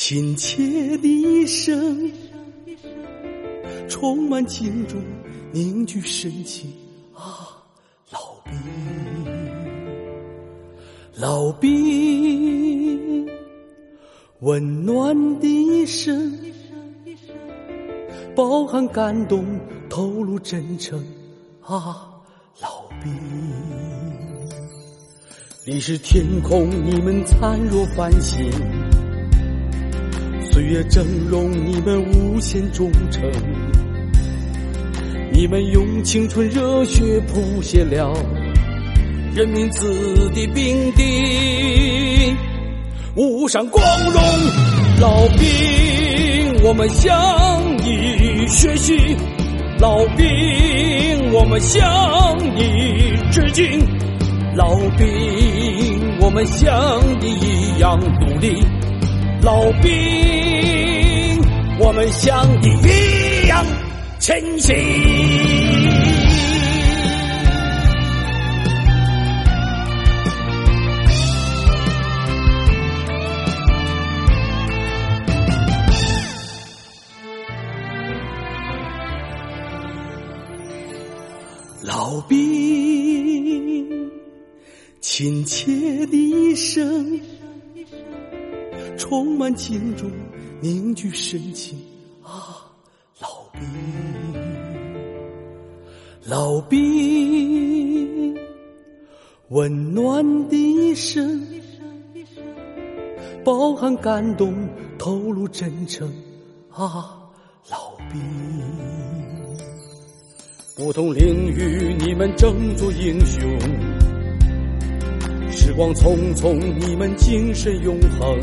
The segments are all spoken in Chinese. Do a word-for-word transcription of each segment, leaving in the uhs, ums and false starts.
亲切的一声，充满敬重，凝聚深情啊，老兵，老兵，温暖的一声，饱含感动，透露真诚啊，老兵。历史天空，你们灿若繁星，岁月峥嵘，你们无限忠诚，你们用青春热血谱写了人民子弟兵的无上光荣。老兵，我们向你学习，老兵，我们向你致敬，老兵，我们像你一样努力，老兵，我们像你一样前行。老兵，亲切的一声，充满敬重，凝聚深情啊，老兵，老兵，温暖的一声，饱含感动，透露真诚啊，老兵。不同领域，你们争做英雄，时光匆匆，你们精神永恒，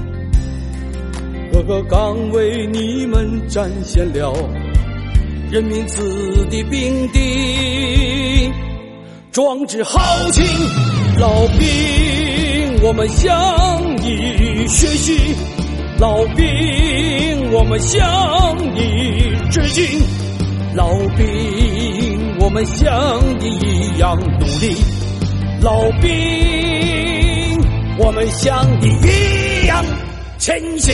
各个岗位你们展现了人民子弟兵的壮志豪情。老兵，我们向你学习，老兵，我们向你致敬，老兵，我们像你一样努力，老兵，我们像你一样前行。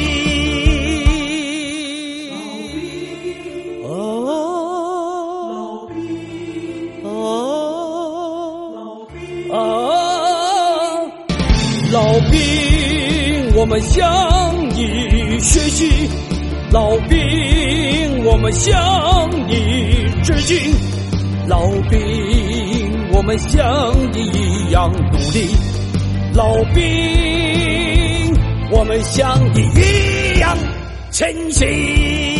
老兵，老兵，啊，老兵，我们向你学习，老兵，我们向你致敬，老兵，我们像你一样努力，老兵，我们像你一样前行。